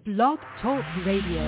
Blog Talk Radio.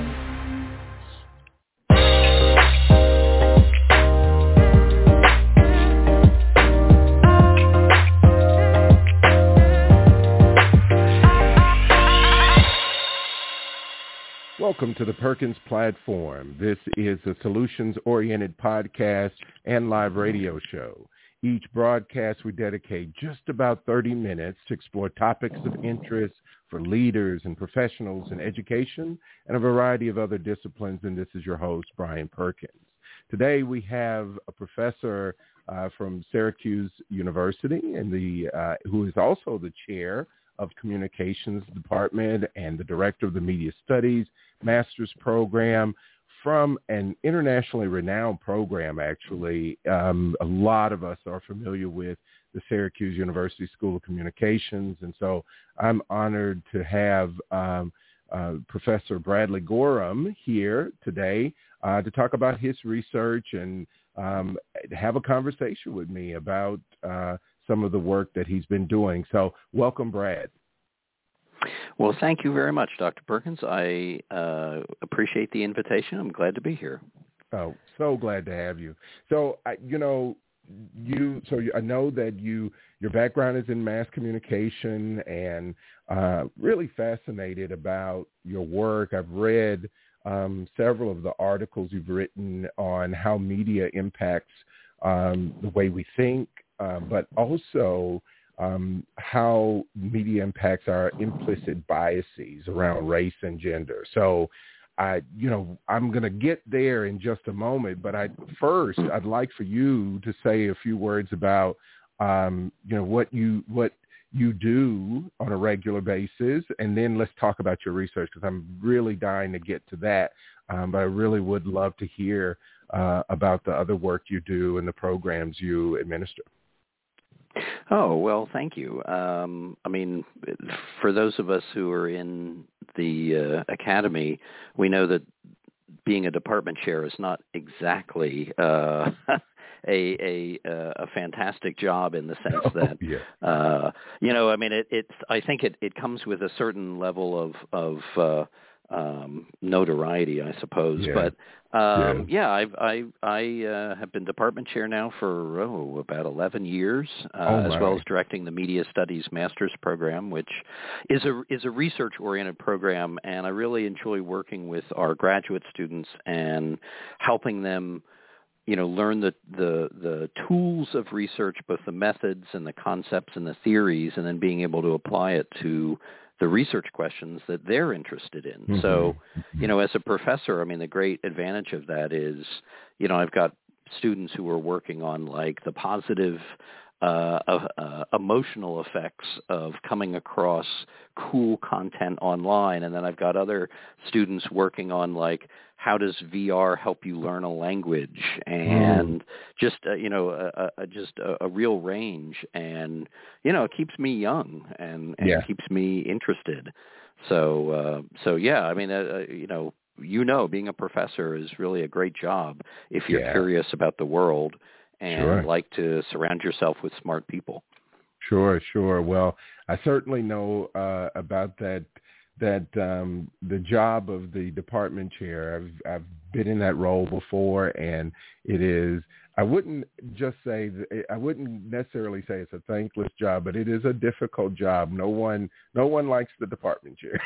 Welcome to the Perkins Platform. This is a solutions-oriented podcast and live radio show. Each broadcast we dedicate just about 30 minutes to explore topics of interest for leaders and professionals in education and a variety of other disciplines. And this is your host, Brian Perkins. Today we have a professor from Syracuse University and who is also the chair of Communications Department and the director of the Media Studies Master's Program from an internationally renowned program, actually. A lot of us are familiar with the Syracuse University School of Communications, and so I'm honored to have Professor Bradley Gorham here today to talk about his research and have a conversation with me about some of the work that he's been doing. So welcome, Brad. Well, thank you very much, Dr. Perkins. I appreciate the invitation. I'm glad to be here. Oh, so glad to have you. So, I know that your background is in mass communication and really fascinated about your work. I've read several of the articles you've written on how media impacts the way we think, but also how media impacts our implicit biases around race and gender. So, I'm going to get there in just a moment, but first I'd like for you to say a few words about, what you do on a regular basis, and then let's talk about your research, because I'm really dying to get to that. But I really would love to hear about the other work you do and the programs you administer. Oh, well, thank you. For those of us who are in the academy, we know that being a department chair is not exactly a fantastic job in the sense that, I think it comes with a certain level of notoriety, I suppose. Yeah. But I have been department chair now for about 11 years, as well as directing the Media Studies Master's Program, which is a research-oriented program, and I really enjoy working with our graduate students and helping them learn the tools of research, both the methods and the concepts and the theories, and then being able to apply it to the research questions that they're interested in. Mm-hmm. So, as a professor, the great advantage of that is, I've got students who are working on like the positive emotional effects of coming across cool content online. And then I've got other students working on like, how does VR help you learn a language, and just a real range, and it keeps me young and keeps me interested. So being a professor is really a great job if you're curious about the world and like to surround yourself with smart people. Sure. Well, I certainly know about that. The job of the department chair, I've been in that role before, and it is, I wouldn't necessarily say it's a thankless job, but it is a difficult job. No one likes the department chair.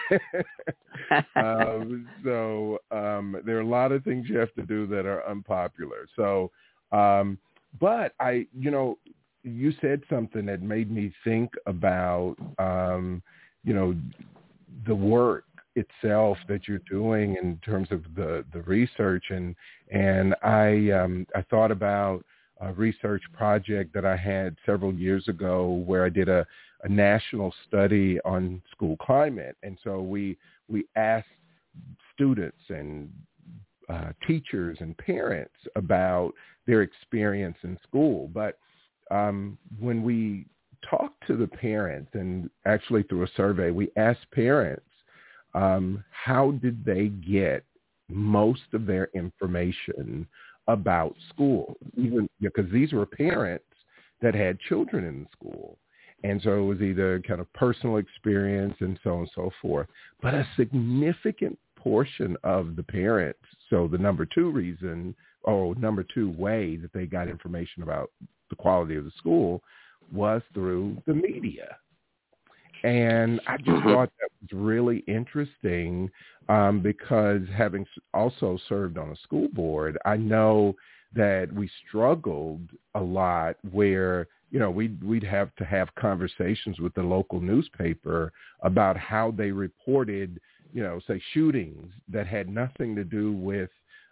So there are a lot of things you have to do that are unpopular. So, but you said something that made me think about, the work itself that you're doing in terms of the research, and I thought about a research project that I had several years ago where I did a national study on school climate, and so we asked students and teachers and parents about their experience in school. But when we talked to the parents, and actually through a survey, we asked parents how did they get most of their information about school, even because these were parents that had children in school. And so it was either kind of personal experience and so on and so forth. But a significant portion of the parents, so the number two way that they got information about the quality of the school was through the media. And I just thought that was really interesting because having also served on a school board, I know that we struggled a lot where, you know, we'd have to have conversations with the local newspaper about how they reported, you know, say shootings that had nothing to do with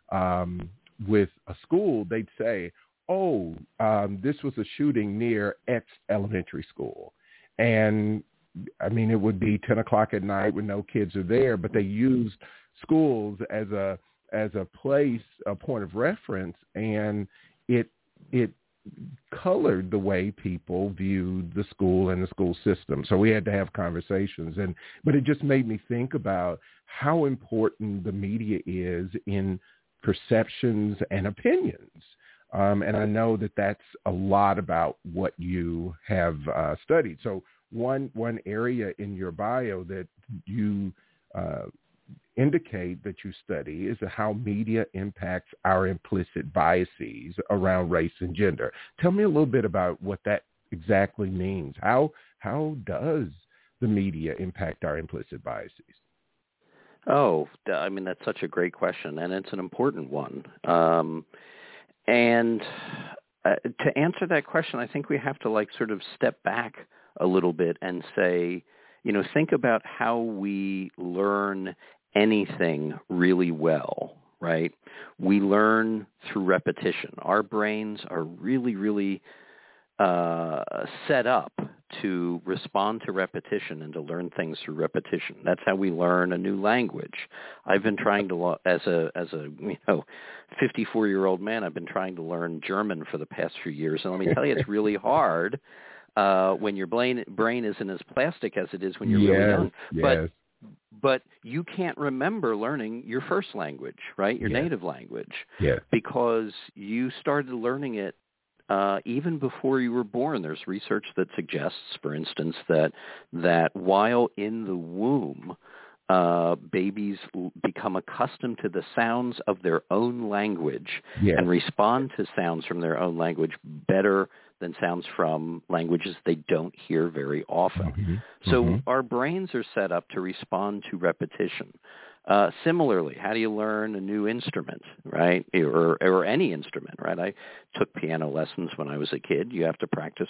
a school. They'd say, this was a shooting near X elementary school. And I mean, it would be 10 o'clock at night when no kids are there, but they used schools as a place, a point of reference, and it colored the way people viewed the school and the school system. So we had to have conversations, but it just made me think about how important the media is in perceptions and opinions. And I know that that's a lot about what you have studied. So one area in your bio that you indicate that you study is how media impacts our implicit biases around race and gender. Tell me a little bit about what that exactly means. How does the media impact our implicit biases? Oh, I mean, that's such a great question, and it's an important one. And to answer that question, I think we have to sort of step back a little bit and say, you know, think about how we learn anything really well, right? We learn through repetition. Our brains are really, really set up to respond to repetition and to learn things through repetition. That's how we learn a new language. I've been trying to, as a 54-year-old man, I've been trying to learn German for the past few years, and let me tell you, it's really hard when your brain isn't as plastic as it is when you're really young. Yes. But you can't remember learning your first language, right? Your native language, because you started learning it even before you were born. There's research that suggests, for instance, that while in the womb, babies become accustomed to the sounds of their own language and respond to sounds from their own language better than sounds from languages they don't hear very often. So our brains are set up to respond to repetition. Similarly, how do you learn a new instrument, right? Or any instrument, right? I took piano lessons when I was a kid. You have to practice.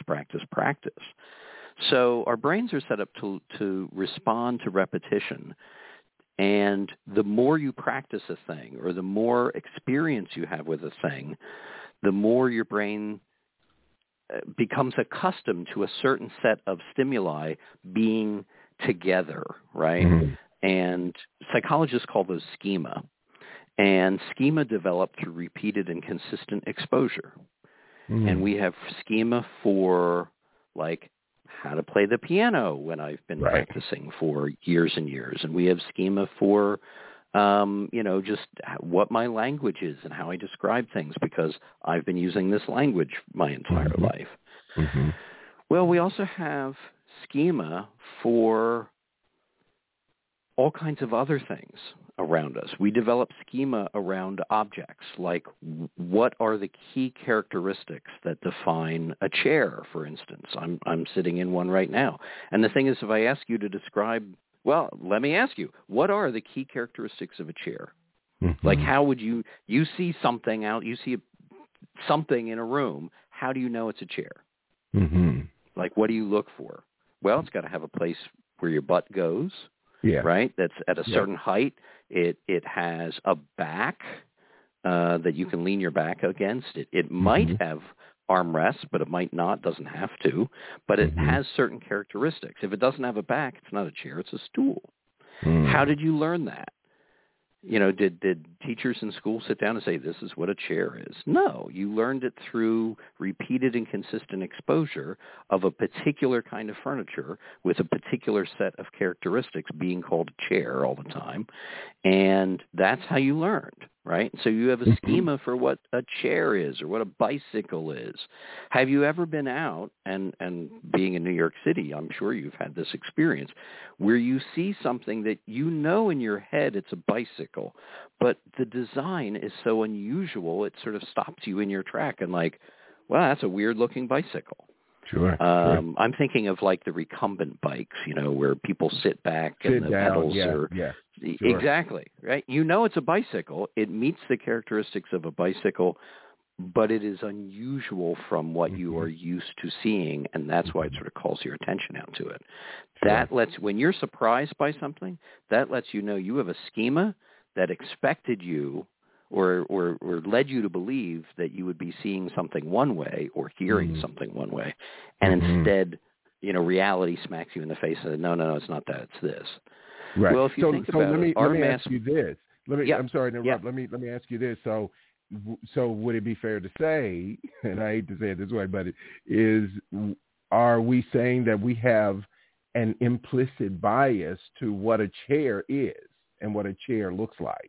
So our brains are set up to respond to repetition. And the more you practice a thing, or the more experience you have with a thing, the more your brain becomes accustomed to a certain set of stimuli being together, right? And psychologists call those schema. And schema developed through repeated and consistent exposure. And we have schema for, how to play the piano when I've been practicing for years and years. And we have schema for, just what my language is and how I describe things, because I've been using this language my entire life. Well, we also have schema for all kinds of other things around us. We develop schema around objects, like what are the key characteristics that define a chair, for instance. I'm sitting in one right now. And the thing is, if I ask you to describe, well, let me ask you, what are the key characteristics of a chair? Like, how would you see something something in a room, how do you know it's a chair? Like, what do you look for? Well, it's got to have a place where your butt goes. Right? That's at a certain height. It has a back that you can lean your back against. It might have armrests, but it might not. Doesn't have to. But it has certain characteristics. If it doesn't have a back, it's not a chair. It's a stool. How did you learn that? You know, did teachers in school sit down and say, this is what a chair is? No, you learned it through repeated and consistent exposure of a particular kind of furniture with a particular set of characteristics being called a chair all the time. And that's how you learned, right? So you have a schema for what a chair is or what a bicycle is. Have you ever been out, and being in New York City, I'm sure you've had this experience, where you see something that you know in your head it's a bicycle, but the design is so unusual it sort of stops you in your track and like, wow, that's a weird-looking bicycle. Sure. I'm thinking of like the recumbent bikes, where people sit back and the pedals are... Sure. Exactly, right? You know it's a bicycle. It meets the characteristics of a bicycle, but it is unusual from what you are used to seeing, and that's why it sort of calls your attention out to it. Sure. That when you're surprised by something, that lets you know you have a schema that expected you or led you to believe that you would be seeing something one way or hearing something one way. And instead, reality smacks you in the face and says, no, it's not that, it's this. Right. Well, if you think about let me it, ask you this. I'm sorry to interrupt. Let me ask you this. So would it be fair to say, and I hate to say it this way, but are we saying that we have an implicit bias to what a chair is and what a chair looks like?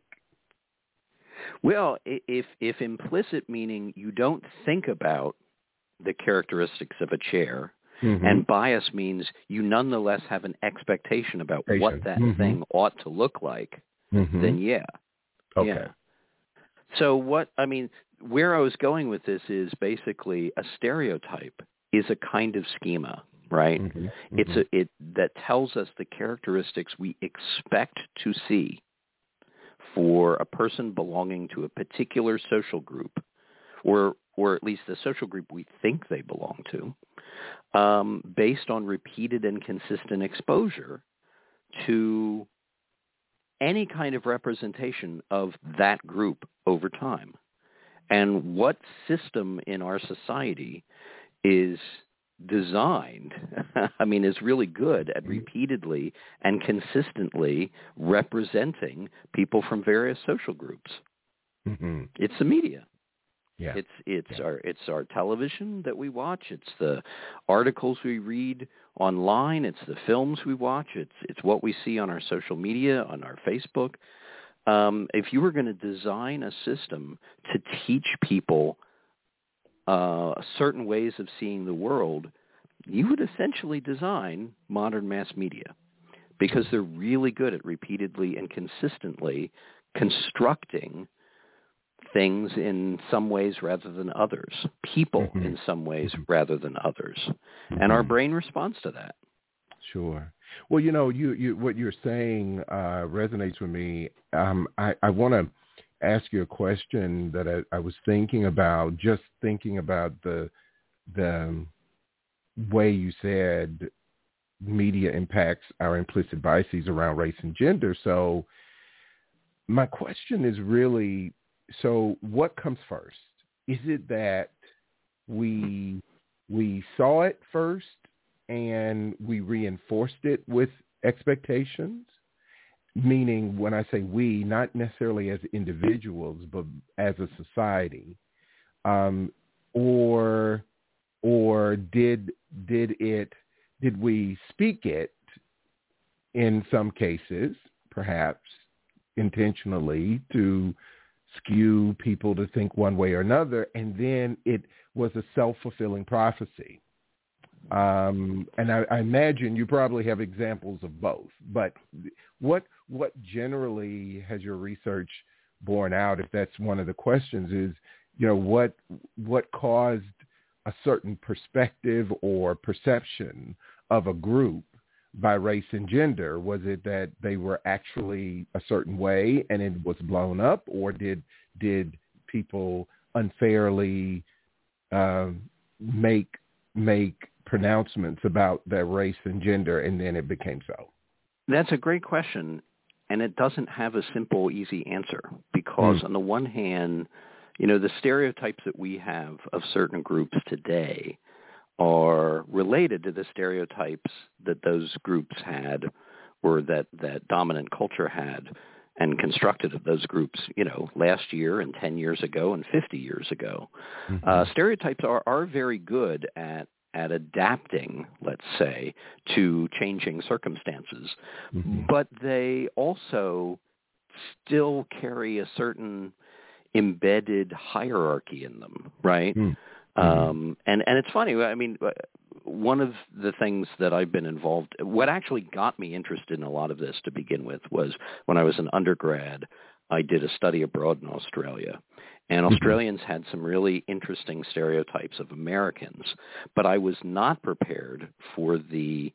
Well, if implicit meaning you don't think about the characteristics of a chair, and bias means you nonetheless have an expectation about what that thing ought to look like, then yeah. Okay. Yeah. So where I was going with this is basically a stereotype is a kind of schema, right? It that tells us the characteristics we expect to see for a person belonging to a particular social group, or at least the social group we think they belong to, based on repeated and consistent exposure to any kind of representation of that group over time. And what system in our society is designed, is really good at repeatedly and consistently representing people from various social groups? It's the media. Yeah. It's our television that we watch. It's the articles we read online. It's the films we watch. It's what we see on our social media, on our Facebook. If you were going to design a system to teach people certain ways of seeing the world, you would essentially design modern mass media, because they're really good at repeatedly and consistently constructing things in some ways rather than others, people in some ways rather than others. And our brain responds to that. Sure. Well, you what you're saying resonates with me. I want to ask you a question that I was thinking about the way you said media impacts our implicit biases around race and gender. So my question is really, so what comes first? Is it that we saw it first and we reinforced it with expectations? Meaning, when I say we, not necessarily as individuals, but as a society, or did we speak it in some cases, perhaps intentionally, to skew people to think one way or another, and then it was a self-fulfilling prophecy. And I imagine you probably have examples of both, but what generally has your research borne out, if that's one of the questions, is, what caused a certain perspective or perception of a group by race and gender? Was it that they were actually a certain way and it was blown up, or did people unfairly make pronouncements about their race and gender, and then it became so? That's a great question, and it doesn't have a simple, easy answer, because on the one hand, the stereotypes that we have of certain groups today are related to the stereotypes that those groups had, or that dominant culture had and constructed of those groups, last year and 10 years ago and 50 years ago. Stereotypes are very good at adapting, let's say, to changing circumstances, but they also still carry a certain embedded hierarchy in them, right? Mm-hmm. And it's funny. I mean, one of the things that I've been involved, what actually got me interested in a lot of this to begin with was when I was an undergrad, I did a study abroad in Australia. And Australians had some really interesting stereotypes of Americans, but I was not prepared for the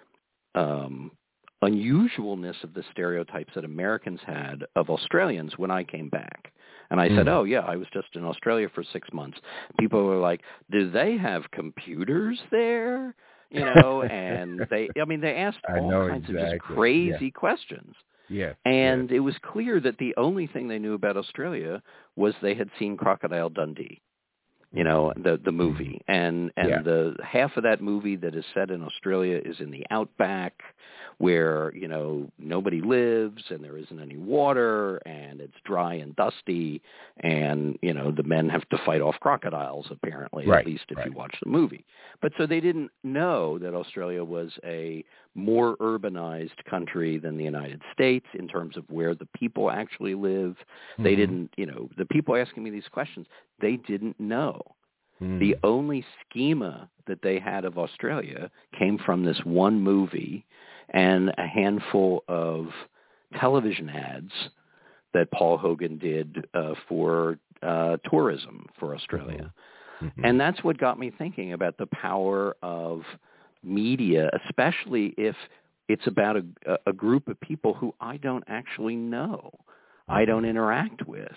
unusualness of the stereotypes that Americans had of Australians when I came back. And I said, oh, yeah, I was just in Australia for 6 months. People were like, do they have computers there? You know, and they asked all kinds of just crazy questions. Yeah. And it was clear that the only thing they knew about Australia was they had seen Crocodile Dundee, you know, the movie. And the half of that movie that is set in Australia is in the outback where, you know, nobody lives and there isn't any water and it's dry and dusty and, you know, the men have to fight off crocodiles apparently, at least if you watch the movie. But so they didn't know that Australia was a more urbanized country than the United States in terms of where the people actually live. They didn't, you know, the people asking me these questions, they didn't know. The only schema that they had of Australia came from this one movie and a handful of television ads that Paul Hogan did for tourism for Australia. And that's what got me thinking about the power of media, especially if it's about a group of people who I don't actually know, I don't interact with.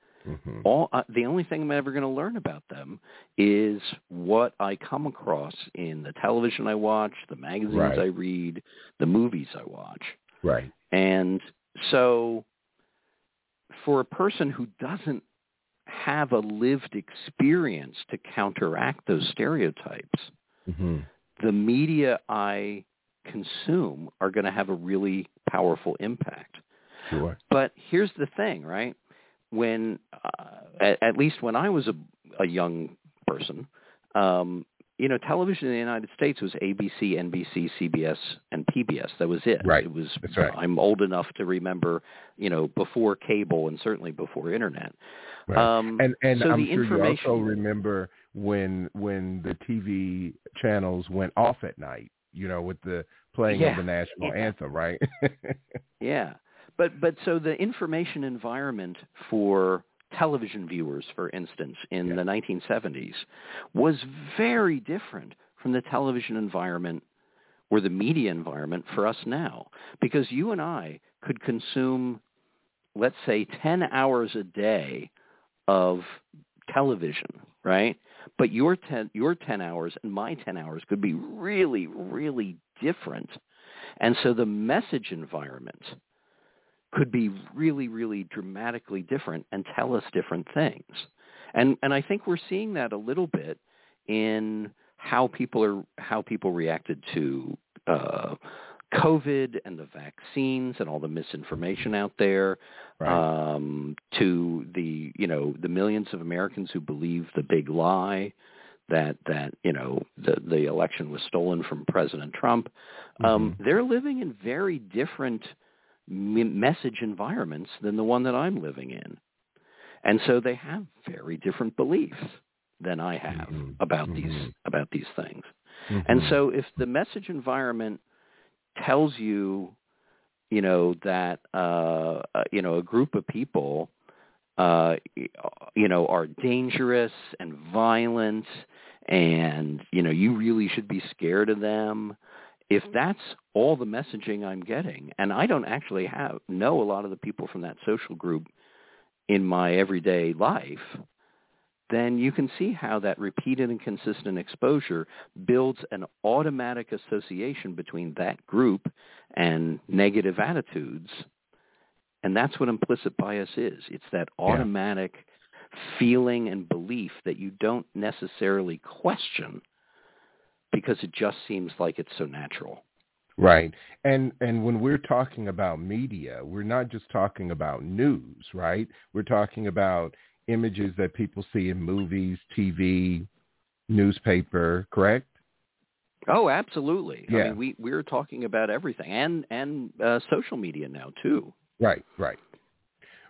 The only thing I'm ever going to learn about them is what I come across in the television I watch, the magazines I read, the movies I watch. Right. And so for a person who doesn't have a lived experience to counteract those stereotypes, the media I consume are going to have a really powerful impact. Sure. But here's the thing, right? When, at least when I was a young person, you know, television in the United States was ABC, NBC, CBS, and PBS. That was it. Right. It was. That's right. I'm old enough to remember, you know, before cable and certainly before internet. Right. And so I'm sure you also remember when the TV channels went off at night, you know, with the playing of the national anthem, right? But so the information environment for television viewers, for instance, in the 1970s was very different from the television environment or the media environment for us now. Because you and I could consume, let's say, 10 hours a day of television, right? But your 10 hours and my 10 hours could be really, really different. And so the message environment could be really, really dramatically different and tell us different things. And I think we're seeing that a little bit in how people reacted to COVID and the vaccines and all the misinformation out there, to the, you know, the millions of Americans who believe the big lie that you know, the election was stolen from President Trump. They're living in very different message environments than the one that I'm living in. And so they have very different beliefs than I have about these things. And so if the message environment tells you, you know, that, you know, a group of people, you know, are dangerous and violent and, you know, you really should be scared of them, if that's all the messaging I'm getting, and I don't actually know a lot of the people from that social group in my everyday life, then you can see how that repeated and consistent exposure builds an automatic association between that group and negative attitudes. And that's what implicit bias is. It's that automatic feeling and belief that you don't necessarily question because it just seems like it's so natural. Right. And when we're talking about media, we're not just talking about news, right? We're talking about images that people see in movies, TV, newspaper, correct? Oh, absolutely. Yeah. I mean, we're talking about everything and social media now too. Right.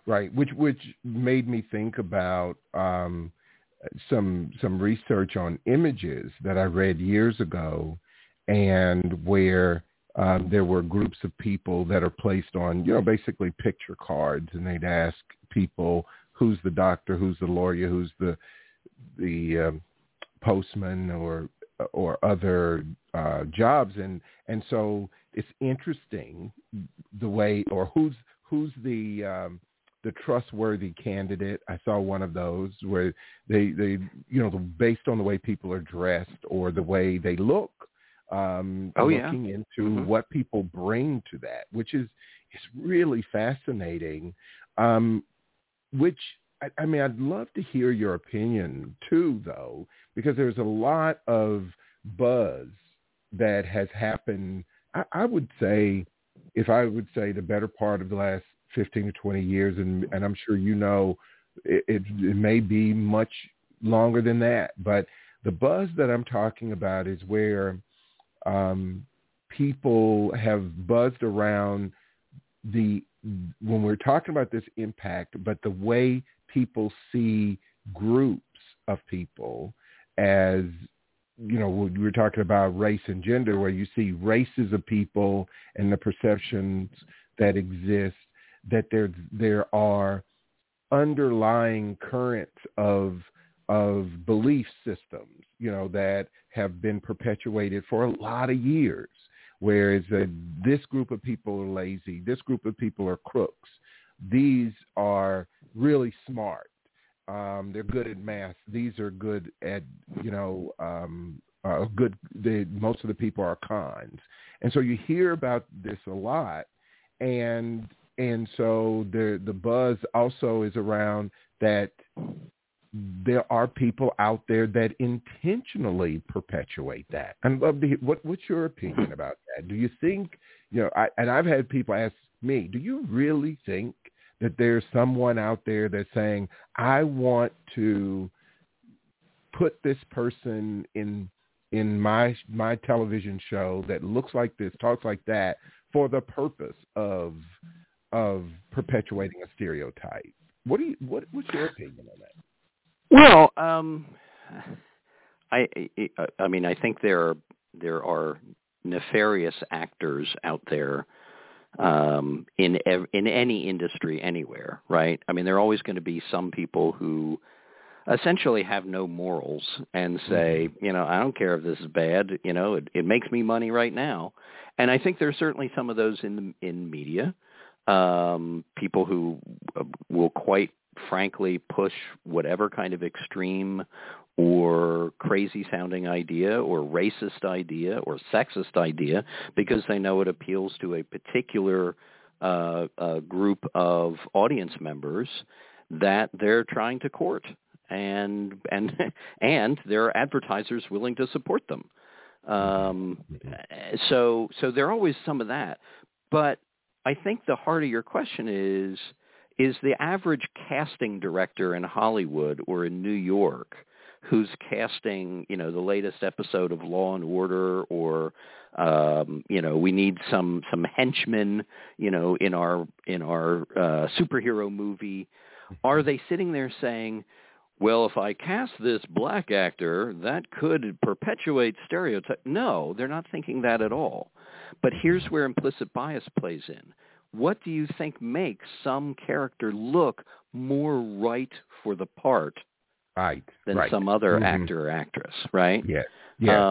Right, which made me think about some research on images that I read years ago, and where there were groups of people that are placed on, basically picture cards, and they'd ask people, who's the doctor, who's the lawyer, who's the postman, or other jobs, and so it's interesting the way, or who's the trustworthy candidate. I saw one of those where they based on the way people are dressed or the way they look, looking into what people bring to that, which is really fascinating. Which I'd love to hear your opinion too, though, because there's a lot of buzz that has happened. I would say, if I would say the better part of the last 15 to 20 years, and I'm sure it may be much longer than that, but the buzz that I'm talking about is where people have buzzed around when we're talking about this impact, but the way people see groups of people as, we were talking about race and gender, where you see races of people and the perceptions that exist, that there are underlying currents of belief systems, that have been perpetuated for a lot of years, whereas this group of people are lazy, this group of people are crooks, these are really smart, they're good at math, these are good at, most of the people are cons. And so you hear about this a lot, and so the buzz also is around that there are people out there that intentionally perpetuate that. I'd love to hear, what's your opinion about that? Do you think, and I've had people ask me, do you really think that there's someone out there that's saying, I want to put this person in my television show that looks like this, talks like that, for the purpose of perpetuating a stereotype? What's your opinion on that? Well, I think there are nefarious actors out there in any industry anywhere, right? I mean, there are always going to be some people who essentially have no morals and say, I don't care if this is bad, it makes me money right now. And I think there's certainly some of those in media, people who will quite frankly push whatever kind of extreme or crazy-sounding idea or racist idea or sexist idea because they know it appeals to a particular group of audience members that they're trying to court, and there are advertisers willing to support them. So there are always some of that. But I think the heart of your question is the average casting director in Hollywood or in New York who's casting, the latest episode of Law and Order, or we need some henchmen, in our superhero movie. Are they sitting there saying, well, if I cast this black actor, that could perpetuate stereotypes? No, they're not thinking that at all. But here's where implicit bias plays in. What do you think makes some character look more right for the part than some other actor or actress, right? Yeah. Yeah.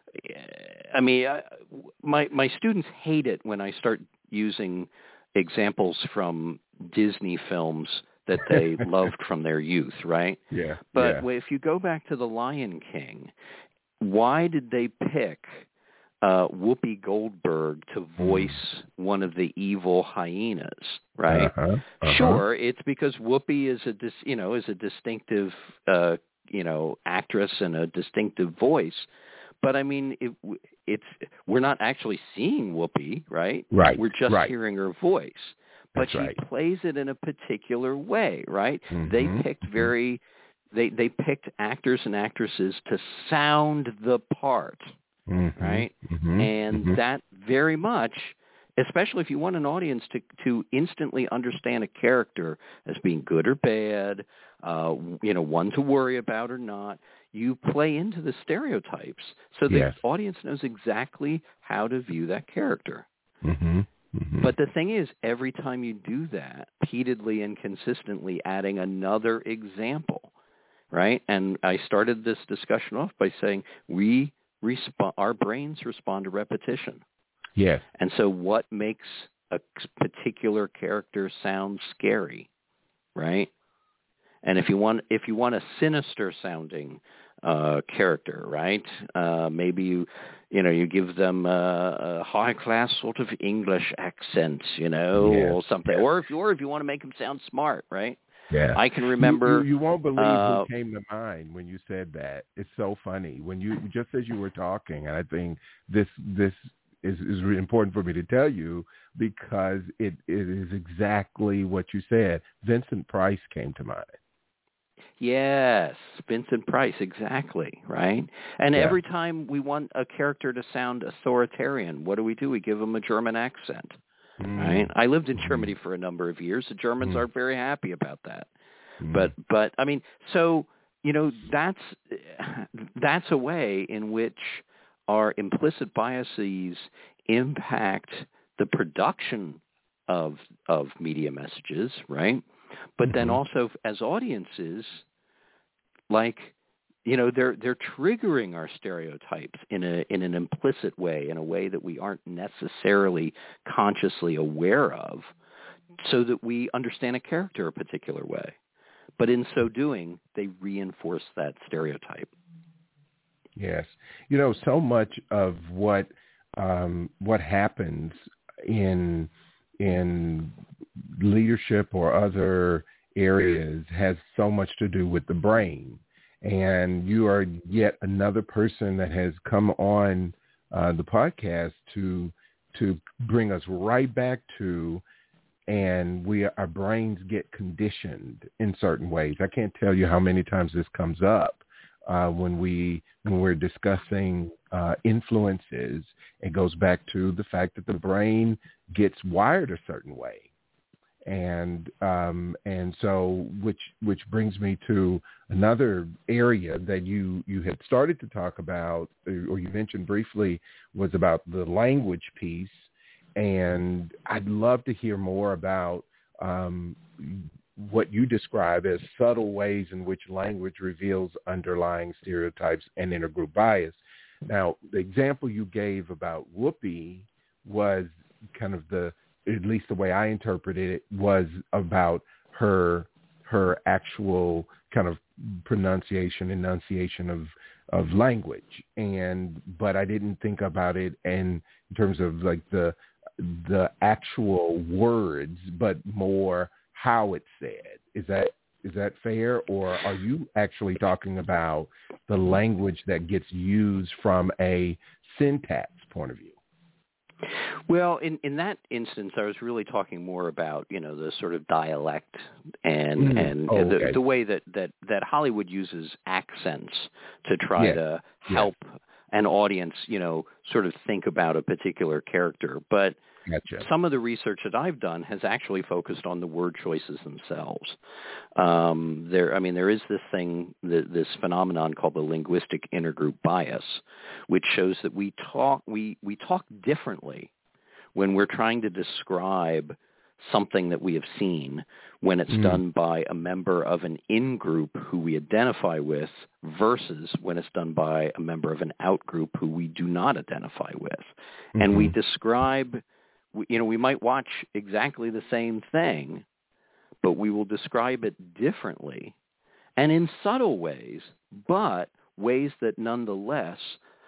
My students hate it when I start using examples from Disney films that they loved from their youth, right? Yeah. But if you go back to The Lion King, why did they pick Whoopi Goldberg to voice one of the evil hyenas, right? Sure, it's because Whoopi is a distinctive, actress and a distinctive voice. But I mean, we're not actually seeing Whoopi, right? Right. We're just hearing her voice. But she plays it in a particular way, right? They picked they picked actors and actresses to sound the part, right? And that very much especially if you want an audience to instantly understand a character as being good or bad, one to worry about or not. You play into the stereotypes so the audience knows exactly how to view that character. Mm-hmm. Mm-hmm. But the thing is, every time you do that, repeatedly and consistently adding another example, right? And I started this discussion off by saying our brains respond to repetition. Yes. And so what makes a particular character sound scary, right? And if you want a sinister sounding character, right? Maybe you give them a high class sort of English accent, or something. Yes. Or if you want to make them sound smart, right? Yeah. I can remember. You won't believe who came to mind when you said that. It's so funny when you just as you were talking, and I think this is really important for me to tell you because it is exactly what you said. Vincent Price came to mind. Yes, Vincent Price, exactly, right? And every time we want a character to sound authoritarian, what do? We give them a German accent, right? I lived in Germany for a number of years. The Germans aren't very happy about that. But I mean, so, that's a way in which our implicit biases impact the production of media messages, right? But then also as audiences, they're triggering our stereotypes in an implicit way, in a way that we aren't necessarily consciously aware of, so that we understand a character a particular way. But in so doing, they reinforce that stereotype. Yes. So much of what happens in leadership or other areas has so much to do with the brain. And you are yet another person that has come on the podcast to bring us right back to, and our brains get conditioned in certain ways. I can't tell you how many times this comes up when we're discussing influences. It goes back to the fact that the brain gets wired a certain way. And so which brings me to another area that you had started to talk about, or you mentioned briefly, was about the language piece. And I'd love to hear more about what you describe as subtle ways in which language reveals underlying stereotypes and intergroup bias. Now, the example you gave about Whoopi was kind of at least the way I interpreted it, was about her actual kind of enunciation of language. But I didn't think about it in terms of like the actual words, but more how it's said. Is that fair? Or are you actually talking about the language that gets used from a syntax point of view? Well, in that instance, I was really talking more about, the sort of dialect and the way that Hollywood uses accents to try to help an audience, sort of think about a particular character. But some of the research that I've done has actually focused on the word choices themselves. There is this thing, this phenomenon called the linguistic intergroup bias, which shows that we talk differently when we're trying to describe something that we have seen when it's done by a member of an in-group who we identify with versus when it's done by a member of an out-group who we do not identify with. And we describe, we might watch exactly the same thing, but we will describe it differently and in subtle ways, but ways that nonetheless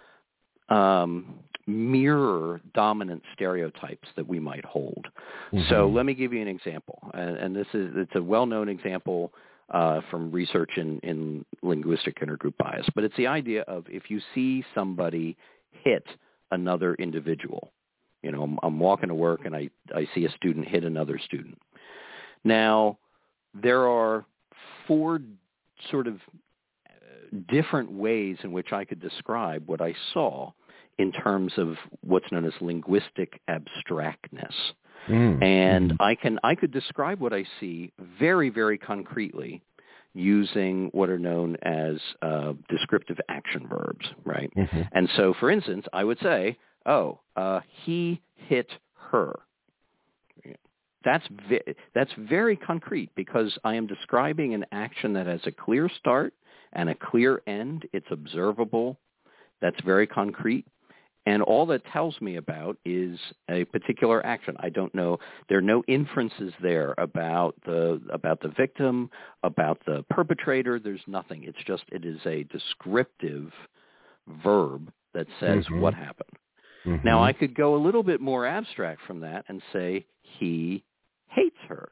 mirror dominant stereotypes that we might hold. So let me give you an example, and it's a well-known example from research in linguistic intergroup bias, but it's the idea of if you see somebody hit another individual. I'm walking to work and I see a student hit another student. Now, there are 4 sort of different ways in which I could describe what I saw in terms of what's known as linguistic abstractness. And I could describe what I see very, very concretely using what are known as descriptive action verbs, right? And so, for instance, I would say, he hit her. That's very concrete because I am describing an action that has a clear start and a clear end. It's observable. That's very concrete. And all that tells me about is a particular action. I don't know. There are no inferences there about the victim, about the perpetrator. There's nothing. It's just it is a descriptive verb that says what happened. Now, I could go a little bit more abstract from that and say he hates her.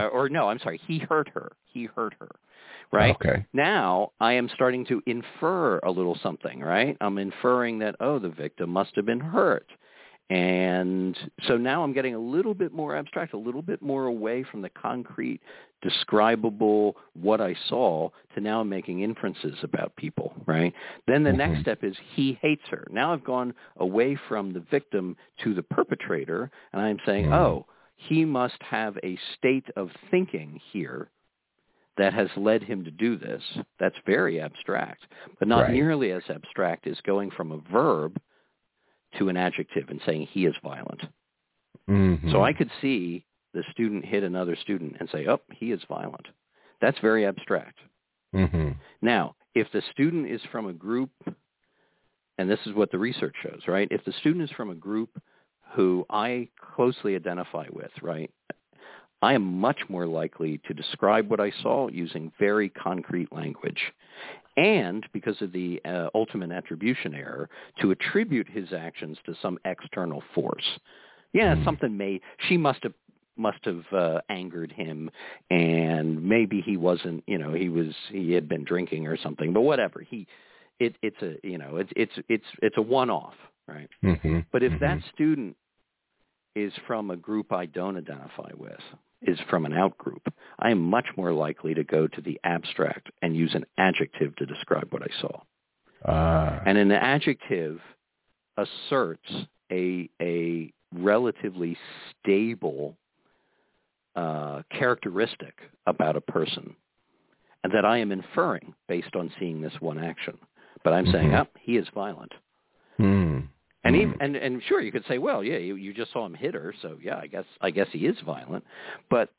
He hurt her. He hurt her. Right? Okay. Now I am starting to infer a little something, right? I'm inferring that, the victim must have been hurt. And so now I'm getting a little bit more abstract, a little bit more away from the concrete, describable, what I saw, to now I'm making inferences about people, right? Then the next step is he hates her. Now I've gone away from the victim to the perpetrator, and I'm saying, he must have a state of thinking here that has led him to do this. That's very abstract, but not nearly as abstract as going from a verb to an adjective and saying he is violent. So I could see the student hit another student and say, he is violent. That's very abstract. Now, if the student is from a group, and this is what the research shows, right? If the student is from a group who I closely identify with, right, I am much more likely to describe what I saw using very concrete language. And because of the ultimate attribution error, to attribute his actions to some external force. She must have angered him, and maybe he wasn't, he had been drinking or something, but whatever. It's a one-off, right? But if that student is from a group I don't identify with, is from an out-group, I am much more likely to go to the abstract and use an adjective to describe what I saw. And an adjective asserts a relatively stable characteristic about a person, and that I am inferring based on seeing this one action. But I'm saying, he is violent. And and sure, you could say, well, you just saw him hit her, so I guess he is violent. But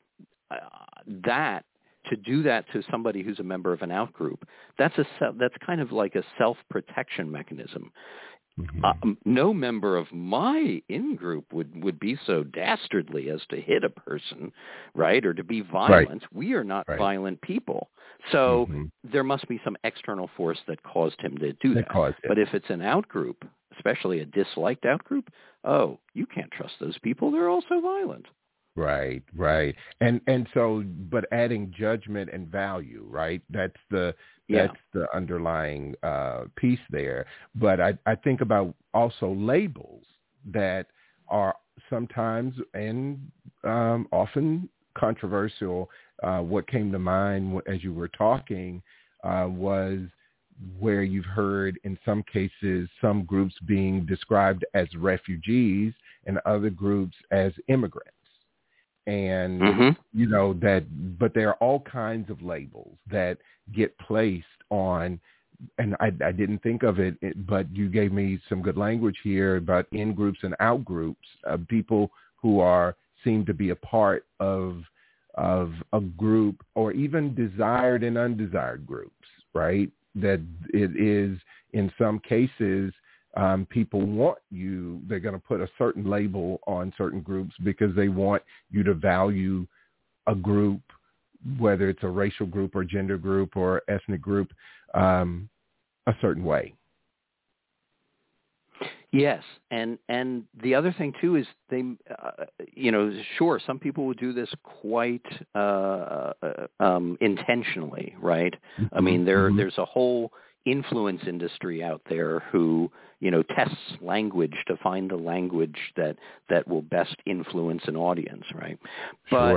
to do that to somebody who's a member of an out group, that's kind of like a self-protection mechanism. No member of my in-group would be so dastardly as to hit a person, right, or to be violent. We are not violent people. So there must be some external force that caused him to do that. But if it's an out-group, especially a disliked out-group, you can't trust those people. They're also violent. Right. And so, but adding judgment and value, right? That's the underlying piece there. But I think about also labels that are sometimes and often controversial. What came to mind as you were talking was where you've heard in some cases some groups being described as refugees and other groups as immigrants. And, but there are all kinds of labels that get placed on, and I didn't think of it, but you gave me some good language here about in-groups and out-groups, people who seem to be a part of a group, or even desired and undesired groups, right? That it is, in some cases, people want you, they're going to put a certain label on certain groups because they want you to value a group, whether it's a racial group or gender group or ethnic group, a certain way. Yes, and the other thing too is they, sure, some people would do this quite intentionally, right? I mean, there's a whole influence industry out there who, tests language to find the language that will best influence an audience, right? But Sure.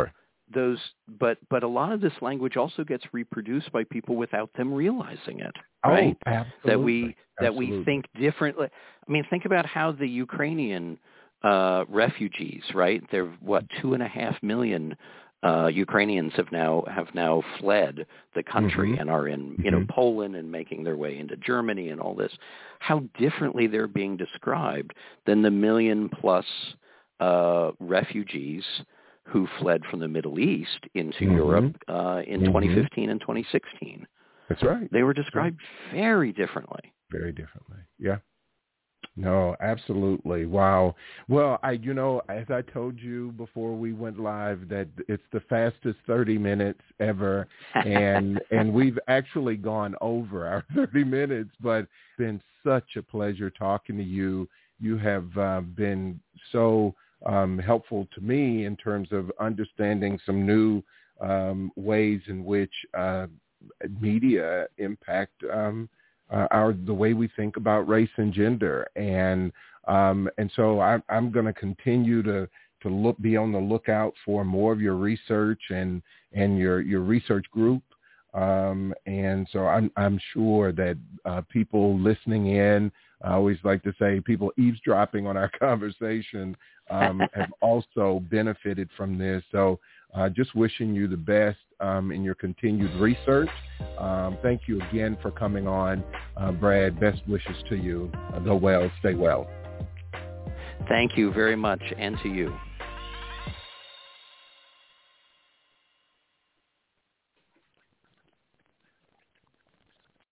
but a lot of this language also gets reproduced by people without them realizing it, right? Oh, absolutely. That we think differently. I mean, think about how the Ukrainian refugees, right? There, 2.5 million Ukrainians have now fled the country and are in Poland and making their way into Germany and all this. How differently they're being described than the 1 million plus refugees who fled from the Middle East into Europe in 2015 and 2016. That's right. They were described very differently. Very differently. Yeah. No, absolutely. Wow. Well, as I told you before we went live, that it's the fastest 30 minutes ever, and we've actually gone over our 30 minutes, but it's been such a pleasure talking to you. You have been so helpful to me in terms of understanding some new ways in which media impact the way we think about race and gender, and so I'm going to continue to be on the lookout for more of your research and your research group, and so I'm sure that people listening in, I always like to say people eavesdropping on our conversation have also benefited from this. So just wishing you the best in your continued research. Thank you again for coming on, Brad. Best wishes to you. Go well, stay well. Thank you very much, and to you.